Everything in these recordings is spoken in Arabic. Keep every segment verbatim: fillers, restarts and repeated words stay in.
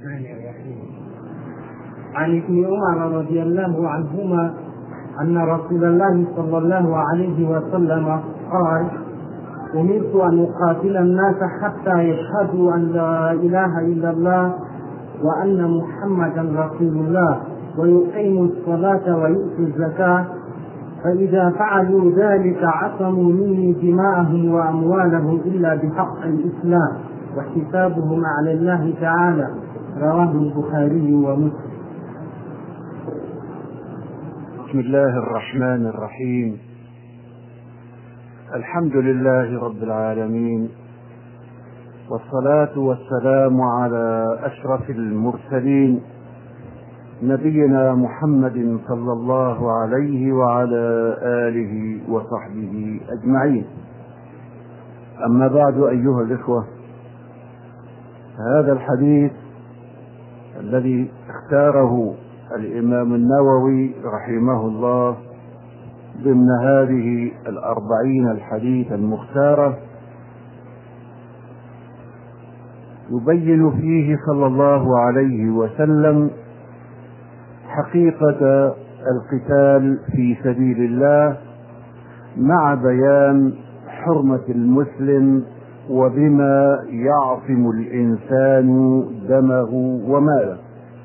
الرحمن الرحيم. عن ابن عمر رضي الله عنهما أن رسول الله صلى الله عليه وسلم قال: أمرت أن أقاتل الناس حتى يشهدوا أن لا إله إلا الله وأن محمدا رسول الله ويقيموا الصلاة ويؤتوا الزكاة، فإذا فعلوا ذلك عصموا مني دماءهم وأموالهم إلا بحق الإسلام وحسابهم على الله تعالى. رواه البخاري ومسلم. بسم الله الرحمن الرحيم. الحمد لله رب العالمين، والصلاة والسلام على أشرف المرسلين نبينا محمد صلى الله عليه وعلى آله وصحبه أجمعين. أما بعد، أيها الإخوة، هذا الحديث الذي اختاره الإمام النووي رحمه الله ضمن هذه الأربعين الحديث المختارة يبين فيه صلى الله عليه وسلم حقيقة القتال في سبيل الله، مع بيان حرمة المسلم وبما يعصم الإنسان دمه وماله.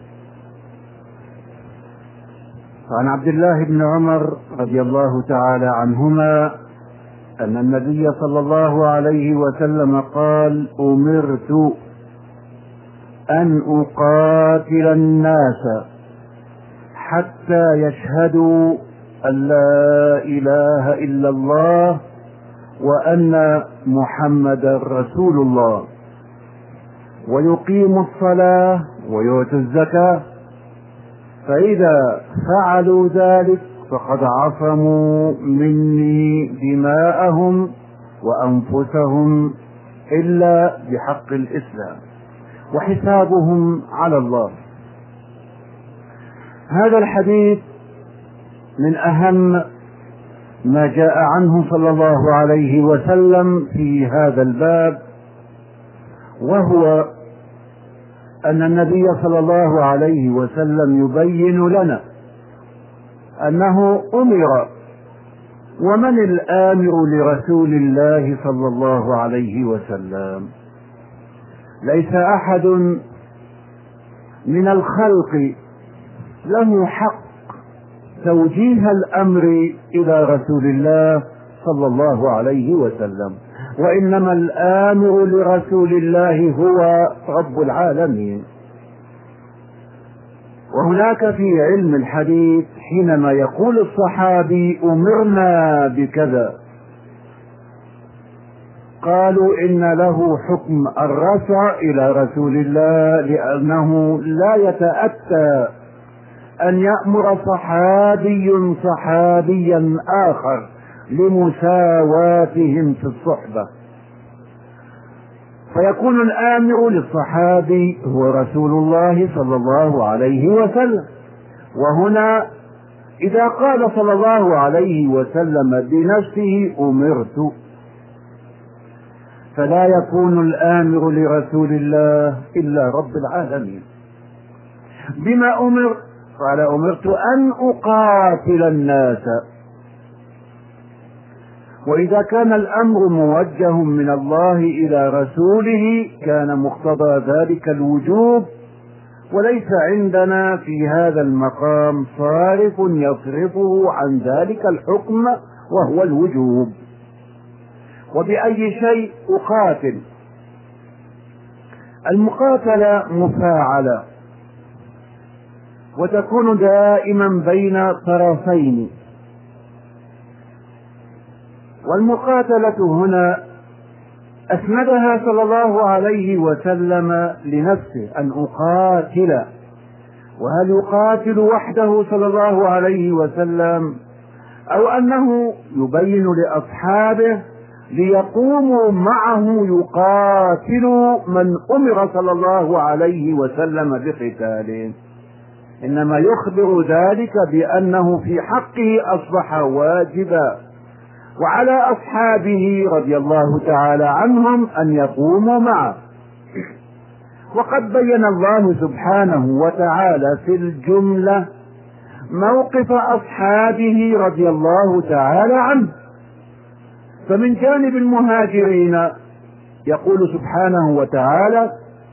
عن عبد الله بن عمر رضي الله تعالى عنهما أن النبي صلى الله عليه وسلم قال: أمرت أن أقاتل الناس حتى يشهدوا أن لا إله إلا الله وأن محمدا رسول الله ويقيموا الصلاة ويؤتوا الزكاة، فإذا فعلوا ذلك فقد عصموا مني دماءهم وأنفسهم إلا بحق الإسلام وحسابهم على الله. هذا الحديث من أهم ما جاء عنه صلى الله عليه وسلم في هذا الباب، وهو أن النبي صلى الله عليه وسلم يبين لنا أنه أمر، ومن الآمر لرسول الله صلى الله عليه وسلم؟ ليس أحد من الخلق له حق توجيه الأمر إلى رسول الله صلى الله عليه وسلم، وإنما الآمر لرسول الله هو رب العالمين. وهناك في علم الحديث حينما يقول الصحابي: أمرنا بكذا، قالوا إن له حكم الرفع إلى رسول الله، لأنه لا يتأتى أن يأمر صحابي صحابيا آخر لمساواتهم في الصحبة، فيكون الآمر للصحابي هو رسول الله صلى الله عليه وسلم. وهنا إذا قال صلى الله عليه وسلم بنفسه: أمرت، فلا يكون الآمر لرسول الله إلا رب العالمين. بما أمر؟ قال: أمرت أن أقاتل الناس. وإذا كان الأمر موجه من الله إلى رسوله كان مقتضى ذلك الوجوب، وليس عندنا في هذا المقام صارف يصرفه عن ذلك الحكم وهو الوجوب. وبأي شيء أقاتل؟ المقاتلة مفاعلة، وتكون دائما بين طرفين. والمقاتلة هنا أسندها صلى الله عليه وسلم لنفسه: أن أقاتل. وهل يقاتل وحده صلى الله عليه وسلم، أو أنه يبين لأصحابه ليقوموا معه يقاتلوا من أمر صلى الله عليه وسلم بقتاله؟ إنما يخبر ذلك بأنه في حقه أصبح واجبا، وعلى أصحابه رضي الله تعالى عنهم أن يقوموا معه. وقد بين الله سبحانه وتعالى في الجملة موقف أصحابه رضي الله تعالى عنه. فمن جانب المهاجرين يقول سبحانه وتعالى: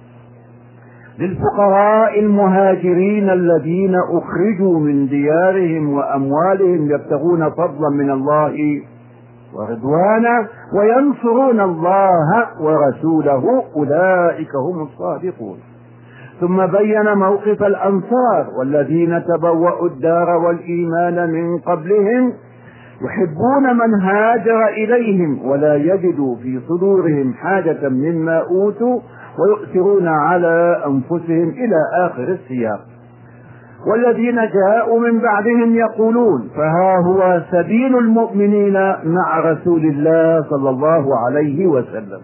للفقراء المهاجرين الذين أخرجوا من ديارهم وأموالهم يبتغون فضلا من الله ورضوانا وينصرون الله ورسوله أولئك هم الصادقون. ثم بين موقف الأنصار: والذين تبوأوا الدار والإيمان من قبلهم يحبون من هاجر إليهم ولا يجدوا في صدورهم حاجة مما أوتوا ويؤثرون على أنفسهم إلى آخر السياق. والذين جاءوا من بعدهم يقولون: فها هو سبيل المؤمنين مع رسول الله صلى الله عليه وسلم.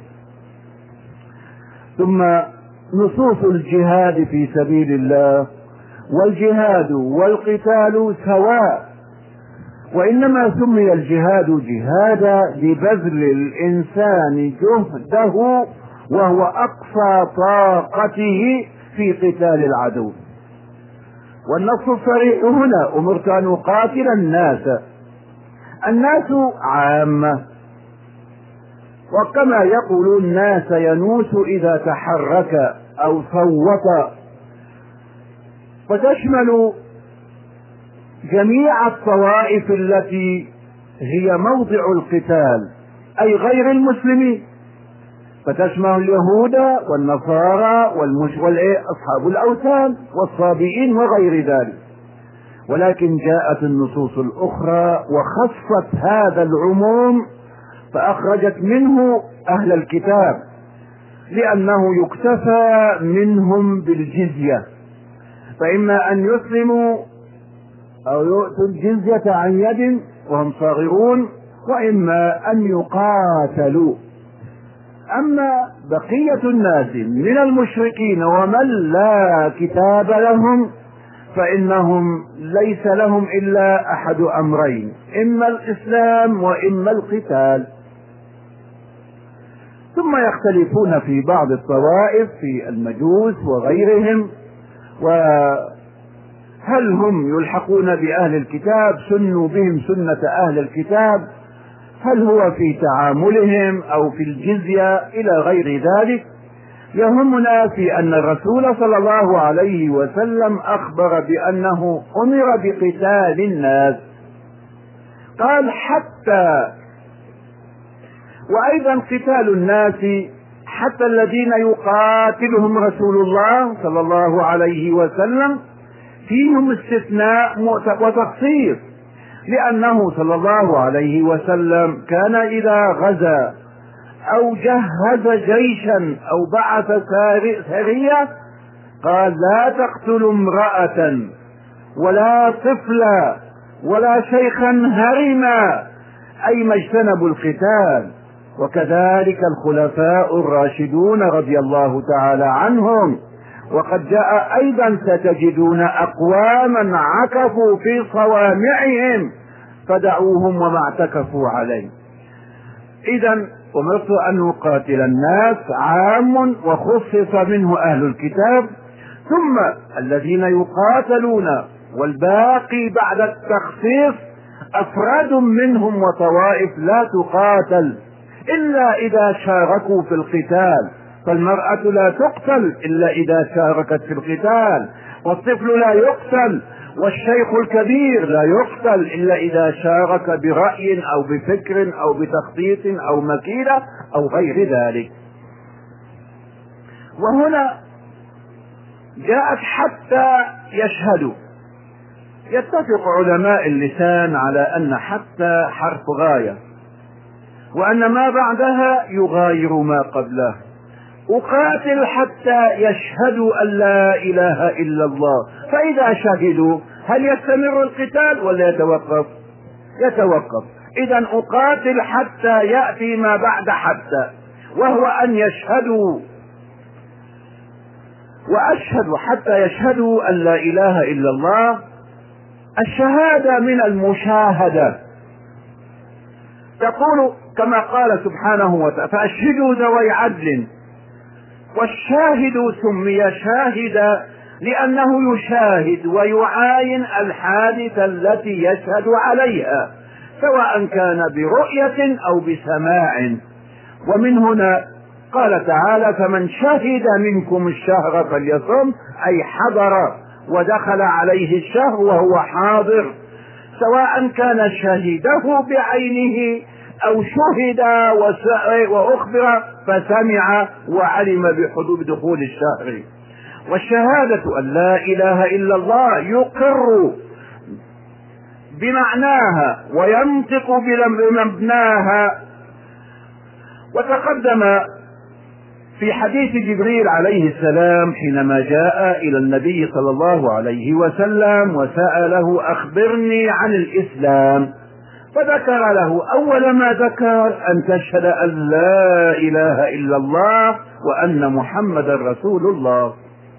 ثم نصوص الجهاد في سبيل الله. والجهاد والقتال سواء، وإنما سمي الجهاد جهادا لبذل الإنسان جهده وهو أقصى طاقته في قتال العدو. والنص الصريح هنا: أمرت أن أقاتل الناس. الناس عامة، وكما يقول الناس ينوس إذا تحرك أو صوت، فتشمل جميع الطوائف التي هي موضع القتال، أي غير المسلمين، فتشمل اليهود والنصارى والأصحاب الأوثان والصابئين وغير ذلك. ولكن جاءت النصوص الأخرى وخصت هذا العموم فأخرجت منه أهل الكتاب، لأنه يكتفى منهم بالجزية، فإما أن يسلموا أو يؤتوا الجزية عن يد وهم صاغرون، وإما أن يقاتلوا. أما بقية الناس من المشركين ومن لا كتاب لهم فإنهم ليس لهم إلا أحد أمرين: إما الإسلام وإما القتال. ثم يختلفون في بعض الطوائف في المجوس وغيرهم، وهل هم يلحقون بأهل الكتاب، سنوا بهم سنة أهل الكتاب، هل هو في تعاملهم أو في الجزية إلى غير ذلك. يهمنا في أن الرسول صلى الله عليه وسلم أخبر بأنه أمر بقتال الناس، قال حتى، وأيضا قتال الناس حتى الذين يقاتلهم رسول الله صلى الله عليه وسلم فيهم استثناء وتخصيص، لأنه صلى الله عليه وسلم كان إذا غزا أو جهز جيشا أو بعث سرية قال: لا تقتلوا امرأة ولا طفلا ولا شيخا هرما، أي ما اجتنبوا القتال. وكذلك الخلفاء الراشدون رضي الله تعالى عنهم. وقد جاء أيضا: ستجدون أقواما عكفوا في صوامعهم فدعوهم وما اعتكفوا عليه. إذا أمرت أن أقاتل الناس عام وخصص منه أهل الكتاب، ثم الذين يقاتلون، والباقي بعد التخصيص أفراد منهم وطوائف لا تقاتل إلا إذا شاركوا في القتال. فالمرأة لا تقتل إلا إذا شاركت في القتال، والطفل لا يقتل، والشيخ الكبير لا يقتل إلا إذا شارك برأي أو بفكر أو بتخطيط أو مكيدة أو غير ذلك. وهنا جاءت حتى يشهدوا. يتفق علماء اللسان على أن حتى حرف غاية، وأن ما بعدها يغاير ما قبله. أقاتل حتى يشهدوا أن لا إله إلا الله، فإذا شهدوا هل يستمر القتال ولا يتوقف؟ يتوقف. إذا أقاتل حتى يأتي ما بعد حتى، وهو أن يشهدوا، وأشهد حتى يشهدوا أن لا إله إلا الله. الشهادة من المشاهدة، تقول كما قال سبحانه وتعالى: فأشهدوا ذوي عدل. والشاهد سمي شاهدا لأنه يشاهد ويعاين الحادثة التي يشهد عليها، سواء كان برؤية أو بسماع. ومن هنا قال تعالى: فمن شهد منكم الشهر فليصم، أي حضر ودخل عليه الشهر وهو حاضر، سواء كان شهده بعينه أو شهد وأخبر فسمع وعلم بحدود دخول الشهر. والشهادة أن لا إله إلا الله يقر بمعناها وينطق بمبناها. وتقدم في حديث جبريل عليه السلام حينما جاء إلى النبي صلى الله عليه وسلم وسأله: أخبرني عن الإسلام، فذكر له أول ما ذكر أن تشهد أن لا إله إلا الله وأن محمدا رسول الله.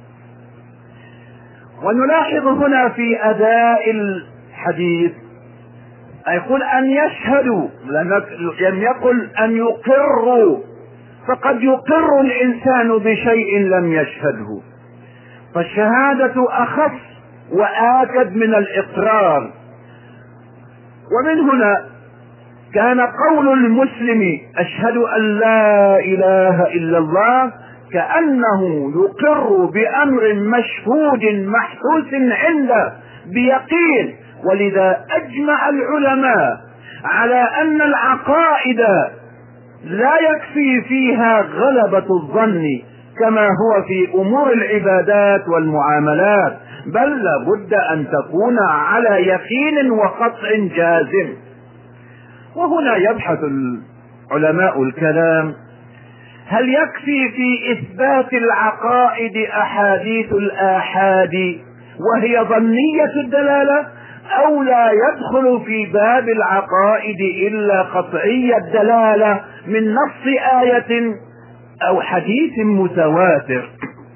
ونلاحظ هنا في أداء الحديث يقول أن يشهدوا، لم يقل أن يقروا، فقد يقر الإنسان بشيء لم يشهده، فالشهادة أخف وآكد من الإقرار. ومن هنا كان قول المسلم أشهد أن لا إله إلا الله كأنه يقر بأمر مشهود محسوس عنده بيقين. ولذا أجمع العلماء على أن العقائد لا يكفي فيها غلبة الظن كما هو في أمور العبادات والمعاملات، بل لابد أن تكون على يقين وقطع جازم. وهنا يبحث العلماء الكلام: هل يكفي في إثبات العقائد أحاديث الآحاد وهي ظنية الدلالة، أو لا يدخل في باب العقائد إلا قطعي الدلالة من نص آية أو حديث متواتر؟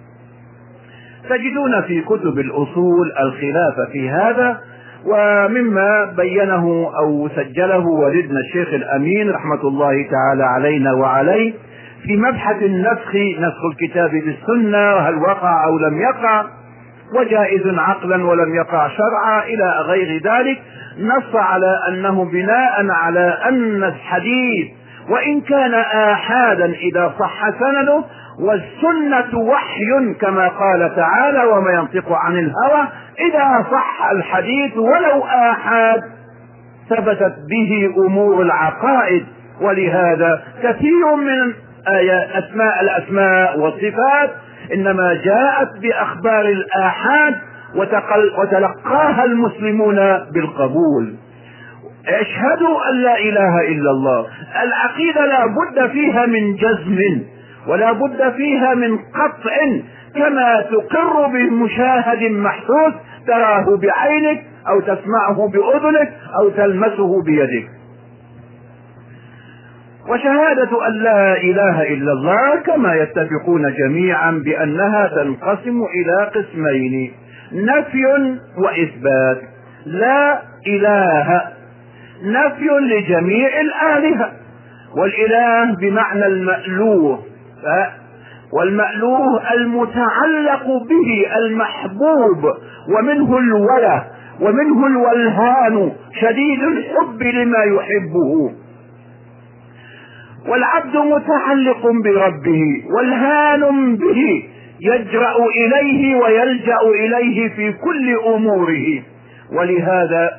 تجدون في كتب الأصول الخلاف في هذا، ومما بينه أو سجله والدنا الشيخ الأمين رحمة الله تعالى علينا وعليه في مبحث النسخ، نسخ الكتاب بالسنة، هل وقع أو لم يقع، وجائز عقلا ولم يقع شرعا إلى غير ذلك. نص على أنه بناء على أن الحديث وإن كان آحادا إذا صح سنده، والسنة وحي كما قال تعالى: وما ينطق عن الهوى، إذا صح الحديث ولو آحاد ثبتت به أمور العقائد. ولهذا كثير من أسماء الأسماء والصفات إنما جاءت بأخبار الآحاد وتلقاها المسلمون بالقبول. اشهدوا أن لا إله إلا الله. العقيدة لا بد فيها من جزم ولا بد فيها من قطع، كما تقر بمشاهد محسوس تراه بعينك أو تسمعه بأذنك أو تلمسه بيدك. وشهادة أن لا إله إلا الله كما يتفقون جميعا بأنها تنقسم إلى قسمين: نفي وإثبات. لا إله نفي لجميع الآلهة، والإله بمعنى المألوه، والمألوه المتعلق به المحبوب، ومنه الوله ومنه الولهان شديد الحب لما يحبه. والعبد متعلق بربه والهان به، يجرأ إليه ويلجأ إليه في كل أموره. ولهذا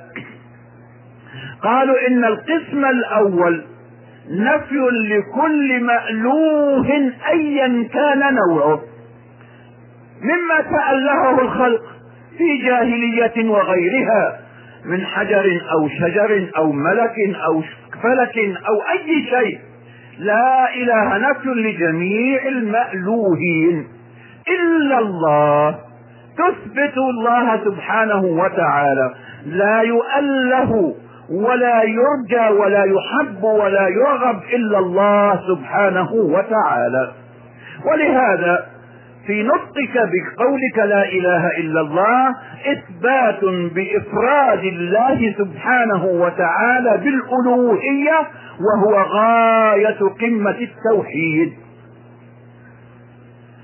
قالوا إن القسم الأول نفي لكل مألوه أيا كان نوعه، مما تألهه الخلق في جاهلية وغيرها من حجر أو شجر أو ملك أو فلك أو أي شيء. لا إله نفي لجميع المألوهين إلا الله، تثبت الله سبحانه وتعالى لا يؤله ولا يرجى ولا يحب ولا يرغب إلا الله سبحانه وتعالى. ولهذا في نطقك بقولك لا إله إلا الله إثبات بإفراد الله سبحانه وتعالى بالألوهية، وهو غاية قمة التوحيد.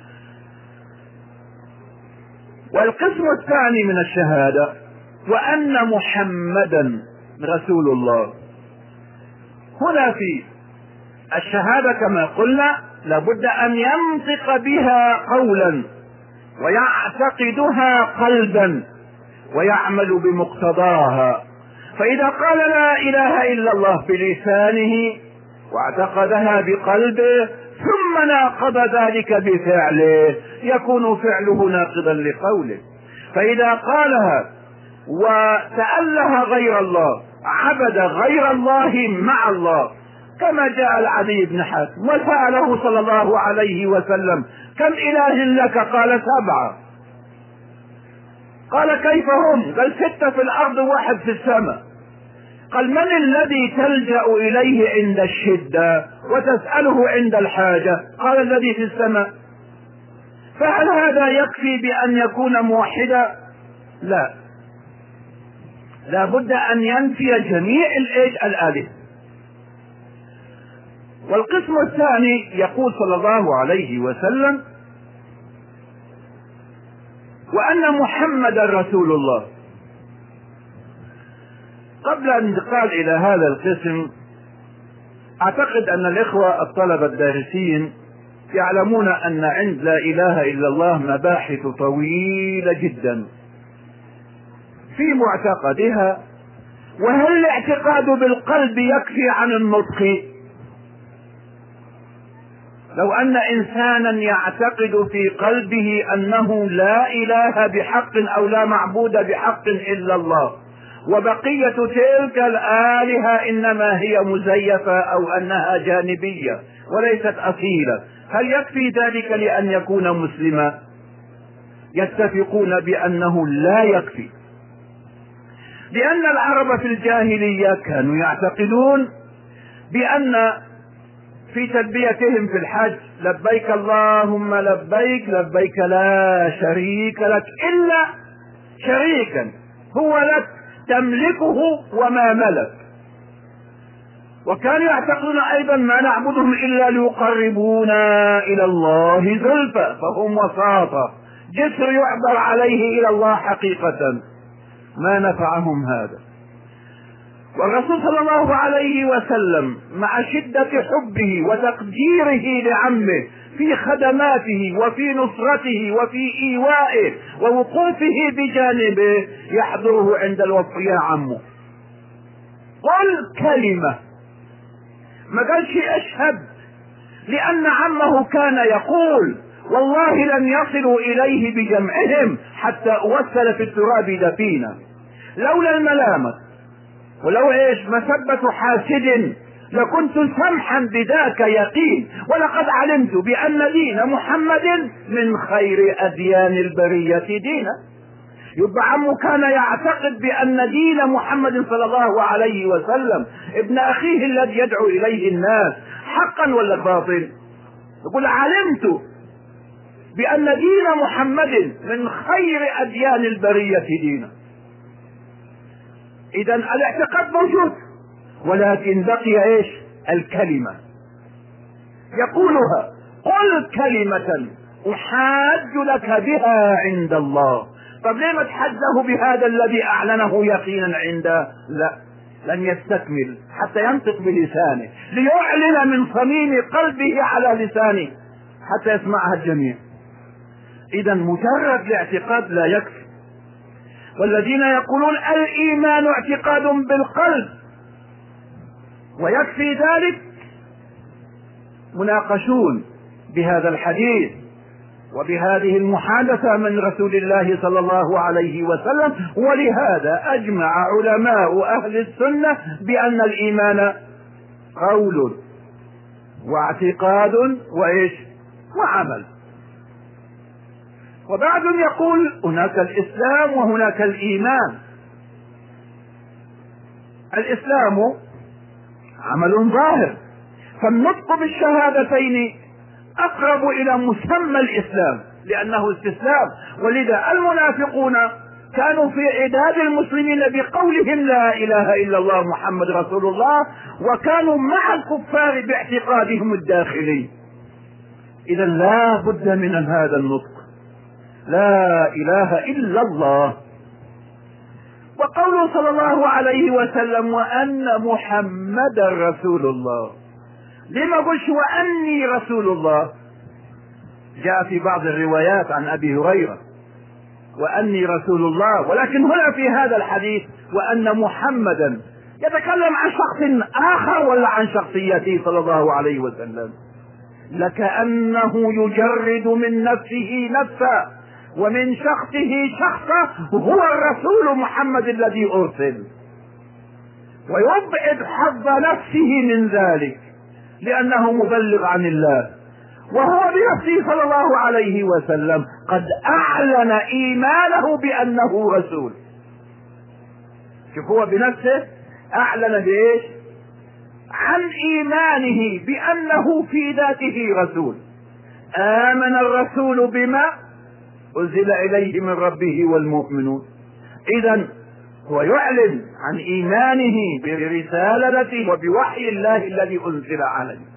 والقسم الثاني من الشهادة وأن محمدا رسول الله. هنا في الشهادة كما قلنا لابد أن ينطق بها قولا ويعتقدها قلبا ويعمل بمقتضاها. فإذا قال لا إله إلا الله بلسانه واعتقدها بقلبه ثم ناقض ذلك بفعله يكون فعله ناقضا لقوله. فإذا قالها وتأله غير الله عبد غير الله مع الله كما جاء العدي بن حاتم وسأله صلى الله عليه وسلم كم إله لك؟ قال سبعة. قال كيف هم؟ قال ستة في الأرض وواحد في السماء. قال من الذي تلجأ إليه عند الشدة وتسأله عند الحاجة؟ قال الذي في السماء. فهل هذا يكفي بأن يكون موحدا؟ لا، لا بد أن ينفي جميع الآلهة. والقسم الثاني يقول صلى الله عليه وسلم وأن محمدا رسول الله. قبل الانتقال إلى هذا القسم أعتقد أن الإخوة الطلبة الدارسين يعلمون أن عند لا إله إلا الله مباحث طويلة جدا في معتقدها. وهل الاعتقاد بالقلب يكفي عن النطق؟ لو أن إنسانا يعتقد في قلبه أنه لا إله بحق أو لا معبود بحق إلا الله وبقية تلك الآلهة إنما هي مزيفة أو أنها جانبية وليست أصيلة، هل يكفي ذلك لأن يكون مسلما؟ يتفقون بأنه لا يكفي، لأن العرب في الجاهلية كانوا يعتقدون بأن في تلبيتهم في الحج لبيك اللهم لبيك لبيك لا شريك لك إلا شريكا هو لك تملكه وما ملك. وكانوا يعتقدون أيضا ما نعبدهم إلا ليقربونا إلى الله زلفى، فهم وساطة جسر يعبر عليه إلى الله حقيقة. ما نفعهم هذا. والرسول صلى الله عليه وسلم مع شدة حبه وتقديره لعمه في خدماته وفي نصرته وفي إيوائه ووقوفه بجانبه يحضره عند الوفاة يا عمه قل كلمة، ما قالش أشهد، لأن عمه كان يقول والله لن يصلوا إليه بجمعهم حتى أوسل في التراب دفينا. لولا الملامة ولو ايش مسبة حاسد لكنت سمحا بذاك يقين، ولقد علمت بأن دين محمد من خير أديان البرية دينا. يبقى عمه كان يعتقد بأن دين محمد صلى الله عليه وسلم ابن أخيه الذي يدعو إليه الناس حقا ولا باطل؟ يقول علمت بأن دين محمد من خير أديان البرية دينا. إذا الاعتقاد موجود ولكن بقي ايش؟ الكلمة يقولها قل كلمة أحاج لك بها عند الله. طب ليه ما تحجه بهذا الذي أعلنه يقينا عنده؟ لا، لن يستكمل حتى ينطق بلسانه ليعلن من صميم قلبه على لسانه حتى يسمعها الجميع. إذا مجرد الاعتقاد لا يكفي. والذين يقولون الإيمان اعتقاد بالقلب ويكفي ذلك مناقشون بهذا الحديث وبهذه المحادثة من رسول الله صلى الله عليه وسلم. ولهذا أجمع علماء أهل السنة بأن الإيمان قول واعتقاد وإيش وعمل. وبعض يقول هناك الإسلام وهناك الإيمان. الإسلام عمل ظاهر، فالنطق بالشهادتين أقرب إلى مسمى الإسلام لأنه استسلام. ولذا المنافقون كانوا في عداد المسلمين بقولهم لا إله إلا الله محمد رسول الله، وكانوا مع الكفار باعتقادهم الداخلي. إذا لا بد من هذا النطق. لا إله إلا الله. وقوله صلى الله عليه وسلم وأن محمدا رسول الله، لما قلش وأني رسول الله؟ جاء في بعض الروايات عن أبي هريرة وأني رسول الله، ولكن هنا في هذا الحديث وأن محمدا يتكلم عن شخص آخر ولا عن شخصيته صلى الله عليه وسلم؟ لكأنه يجرد من نفسه نفسا ومن شخصه شخصا، هو الرسول محمد الذي أرسل، ويبعد حظ نفسه من ذلك لأنه مبلغ عن الله، وهو بنفسه صلى الله عليه وسلم قد أعلن إيمانه بأنه رسول. شوف، هو بنفسه أعلن بإيش؟ عن إيمانه بأنه في ذاته رسول. آمن الرسول بما أنزل إليه من ربه والمؤمنون. إذن هو يعلن عن إيمانه برسالته وبوحي الله الذي أنزل عليه.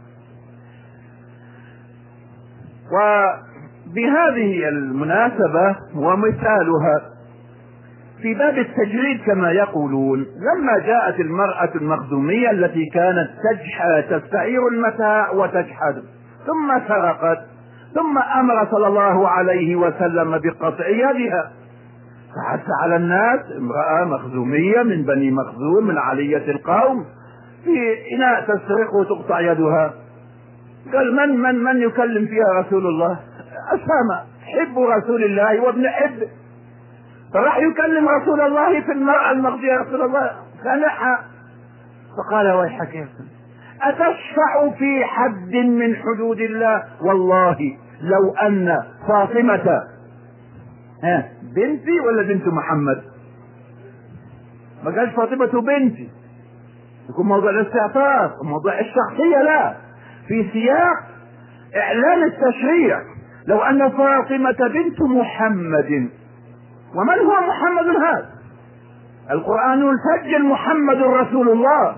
وبهذه المناسبة ومثالها في باب التجريد كما يقولون، لما جاءت المرأة المخزومية التي كانت تستعير المتاع وتجحد ثم سرقت، ثم أمر صلى الله عليه وسلم بقطع يدها، فحث على الناس امرأة مخزومية من بني مخزوم من علية القوم في إناء تسرق وتقطع يدها. قال من من من يكلم فيها رسول الله؟ أسامة حب رسول الله وابن حب، فراح يكلم رسول الله في المرأة المغزية. رسول الله سمعها فقال ويحك يا سيدي، أتشفع في حد من حدود الله؟ والله لو أن فاطمة ها بنتي ولا بنت محمد، ما قالش فاطمة بنتي، يكون موضوع الاستعطاف وموضوع الشخصية، لا، في سياق إعلان التشريع. لو أن فاطمة بنت محمد، ومن هو محمد هذا؟ القرآن يسجل محمد رسول الله،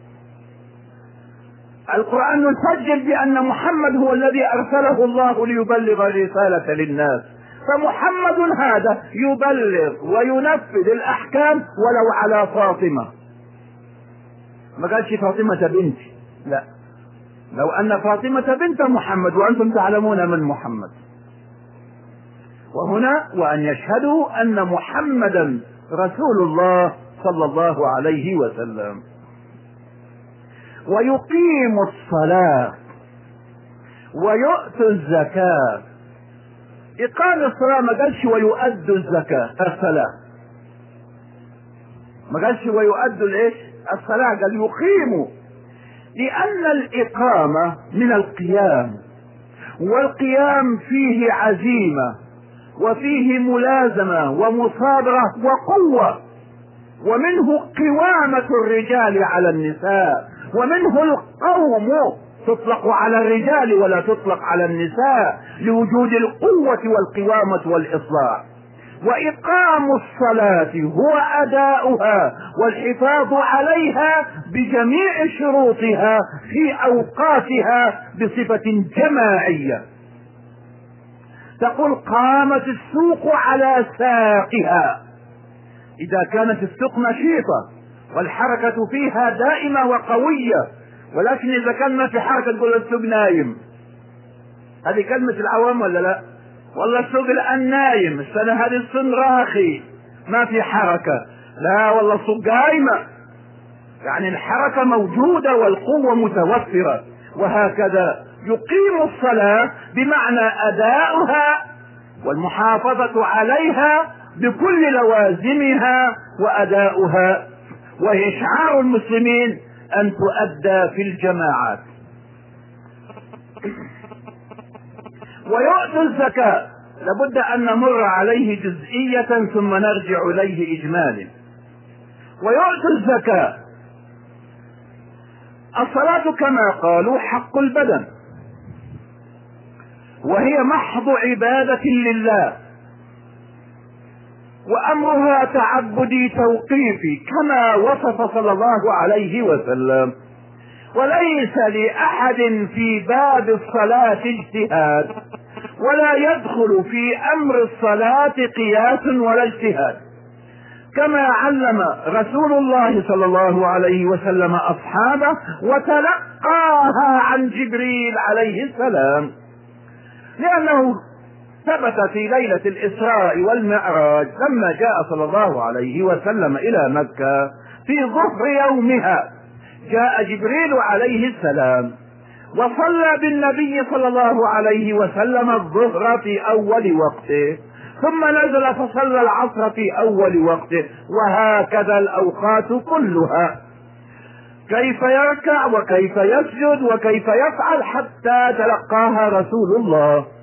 القرآن يسجل بأن محمد هو الذي أرسله الله ليبلغ الرسالة للناس، فمحمد هذا يبلغ وينفذ الأحكام ولو على فاطمة. ما قالش فاطمة بنتي، لا، لو أن فاطمة بنت محمد وأنتم تعلمون من محمد. وهنا وأن يشهدوا أن محمدا رسول الله صلى الله عليه وسلم. ويقيم الصلاة ويؤتوا الزكاة. إقام الصلاة ما قالش ويؤدوا الزكاة الصلاة، ما قالش ويؤدوا الايش؟ الصلاة، قال يقيموا، لأن الإقامة من القيام، والقيام فيه عزيمة وفيه ملازمة ومصابرة وقوة، ومنه قوامة الرجال على النساء، ومنه القوم تطلق على الرجال ولا تطلق على النساء لوجود القوة والقوامة والإصلاح. وإقام الصلاة هو أداؤها والحفاظ عليها بجميع شروطها في أوقاتها بصفة جماعية. تقول قامت السوق على ساقها، إذا كانت السوق نشيطة والحركة فيها دائمة وقوية، ولكن إذا كان ما في حركة تقول السوق نايم. هذه كلمة العوام ولا لا؟ والله السوق الآن نايم، السنة هذه السن راخي ما في حركة. لا والله السوق قايمة، يعني الحركة موجودة والقوة متوفرة. وهكذا يقيم الصلاة بمعنى أداؤها والمحافظة عليها بكل لوازمها وأداؤها، وهي شعار المسلمين أن تؤدى في الجماعات. ويؤتوا الزكاة، لابد أن نمر عليه جزئية ثم نرجع إليه إجمالا. ويؤتوا الزكاة، الصلاة كما قالوا حق البدن، وهي محض عبادة لله، وأمرها تعبدي توقيفي كما وصف صلى الله عليه وسلم. وليس لأحد في باب الصلاة اجتهاد، ولا يدخل في امر الصلاة قياس ولا اجتهاد، كما علم رسول الله صلى الله عليه وسلم اصحابه وتلقاها عن جبريل عليه السلام، لانه ثبت في ليلة الاسراء والمعراج لما جاء صلى الله عليه وسلم الى مكة في ظهر يومها جاء جبريل عليه السلام وصلى بالنبي صلى الله عليه وسلم الظهر في اول وقته، ثم نزل فصلى العصر في اول وقته، وهكذا الاوقات كلها، كيف يركع وكيف يسجد وكيف يفعل حتى تلقاها رسول الله.